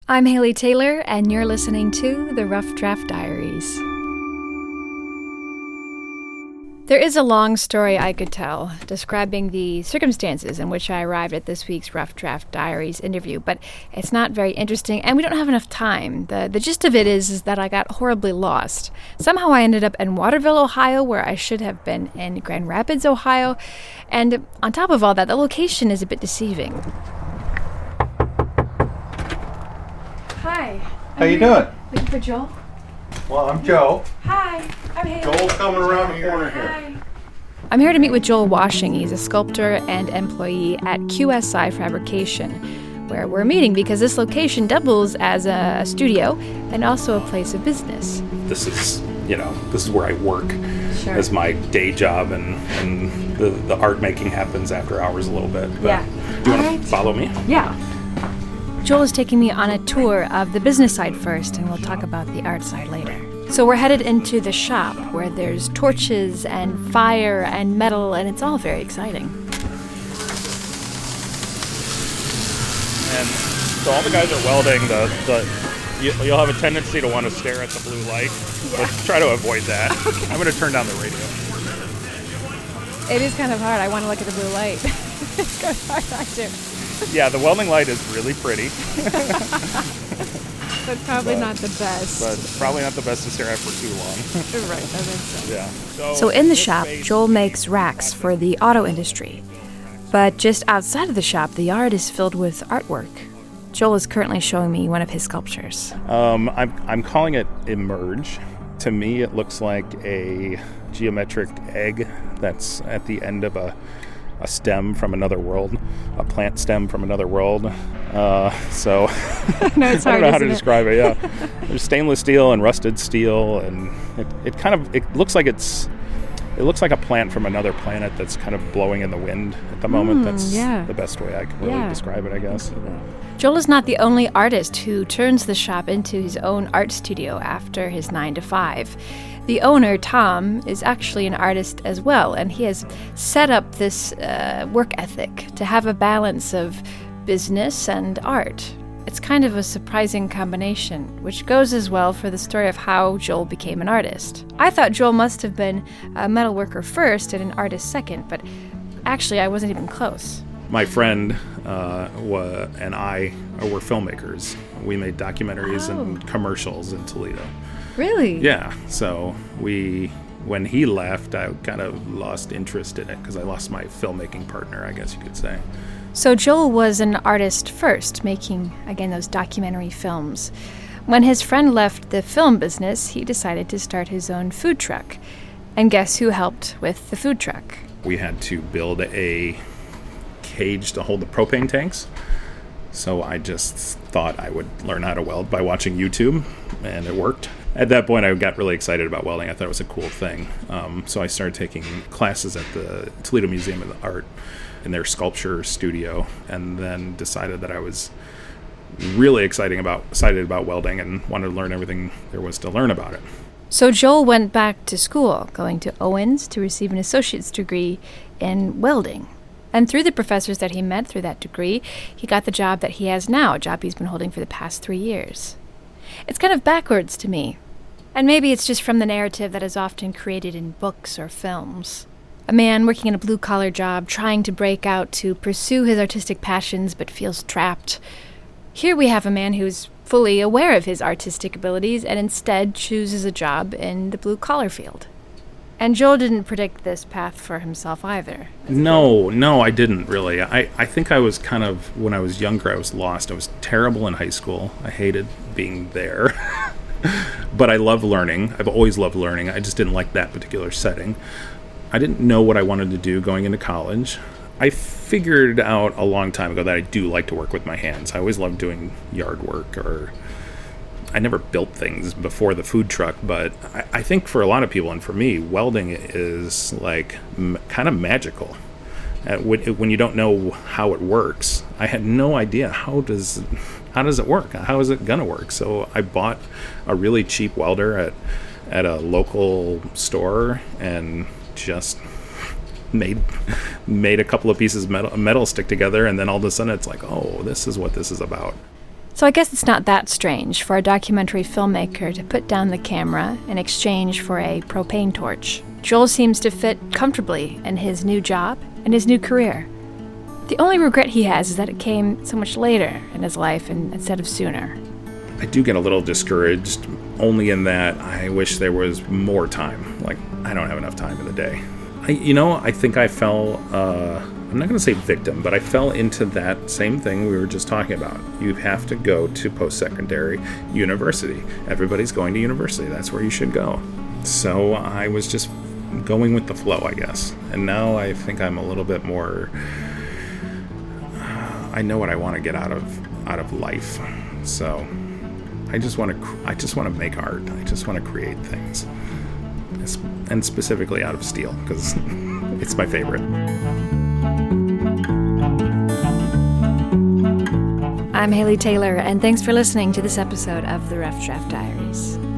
I'm Haley Taylor, and you're listening to The Rough Draft Diaries. There is a long story I could tell describing the circumstances in which I arrived at this week's Rough Draft Diaries interview, but it's not very interesting, and we don't have enough time. The gist of it is that I got horribly lost. Somehow I ended up in Waterville, Ohio, where I should have been in Grand Rapids, Ohio, and on top of all that, the location is a bit deceiving. Hi. How you doing? Looking for Joel? Well, I'm Joe. Hi, I'm Haley. Joel's coming around the corner here. Hi. I'm here to meet with Joel Washing. He's a sculptor and employee at QSI Fabrication, where we're meeting because this location doubles as a studio and also a place of business. This is where I work as my day job, and the art making happens after hours a little bit. But Yeah. Do you want to follow me? Yeah. Joel is taking me on a tour of the business side first, and we'll talk about the art side later. So we're headed into the shop where there's torches and fire and metal, and it's all very exciting. And so all the guys are welding. You'll have a tendency to want to stare at the blue light. Yeah. But try to avoid that. Okay. I'm going to turn down the radio. It is kind of hard. I want to look at the blue light. It's kind of hard not to. Yeah, the welding light is really pretty. But probably not the best. But probably not the best to stare at for too long. Right, that makes sense. Yeah. So in the shop, Joel makes racks for the auto industry. But just outside of the shop, the yard is filled with artwork. Joel is currently showing me one of his sculptures. I'm calling it Emerge. To me, it looks like a geometric egg that's at the end of a stem from another world, a plant stem from another world. So No, it's hard, I don't know how to isn't it? describe it. Yeah, there's stainless steel and rusted steel, and it looks like a plant from another planet that's kind of blowing in the wind at the moment. That's the best way I can really describe it, I guess. Joel is not the only artist who turns the shop into his own art studio after his 9-to-5. The owner, Tom, is actually an artist as well, and he has set up this work ethic to have a balance of business and art. It's kind of a surprising combination, which goes as well for the story of how Joel became an artist. I thought Joel must have been a metalworker first and an artist second, but actually I wasn't even close. My friend and I were filmmakers. We made documentaries and commercials in Toledo. Really? Yeah, so when he left, I kind of lost interest in it because I lost my filmmaking partner, I guess you could say. So Joel was an artist first, making, again, those documentary films. When his friend left the film business, he decided to start his own food truck. And guess who helped with the food truck? We had to build a cage to hold the propane tanks. So I just thought I would learn how to weld by watching YouTube, and it worked. At that point, I got really excited about welding. I thought it was a cool thing. So I started taking classes at the Toledo Museum of Art in their sculpture studio, and then decided that I was really excited about welding and wanted to learn everything there was to learn about it. So Joel went back to school, going to Owens to receive an associate's degree in welding. And through the professors that he met through that degree, he got the job that he has now, a job he's been holding for the past 3 years. It's kind of backwards to me. And maybe it's just from the narrative that is often created in books or films. A man working in a blue-collar job, trying to break out to pursue his artistic passions but feels trapped. Here we have a man who's fully aware of his artistic abilities and instead chooses a job in the blue-collar field. And Joel didn't predict this path for himself either. No, I didn't really. I think I was kind of, when I was younger, I was lost. I was terrible in high school. I hated being there. But I love learning. I've always loved learning. I just didn't like that particular setting. I didn't know what I wanted to do going into college. I figured out a long time ago that I do like to work with my hands. I always loved doing yard work, or I never built things before the food truck, but I think for a lot of people, and for me, welding is like kind of magical. When you don't know how it works, I had no idea how does it work? How is it gonna work? So I bought a really cheap welder at a local store and just made a couple of pieces of metal stick together, and then all of a sudden it's like, oh, this is what this is about. So I guess it's not that strange for a documentary filmmaker to put down the camera in exchange for a propane torch. Joel seems to fit comfortably in his new job and his new career. The only regret he has is that it came so much later in his life instead of sooner. I do get a little discouraged, only in that I wish there was more time. Like, I don't have enough time in the day. I think I fell, I'm not going to say victim, but I fell into that same thing we were just talking about. You have to go to post-secondary university. Everybody's going to university. That's where you should go. So I was just going with the flow, I guess. And now I think I'm a little bit more, I know what I want to get out of life. So I just want to make art. I just want to create things. And specifically out of steel, because it's my favorite. I'm Haley Taylor, and thanks for listening to this episode of the Rough Draft Diaries.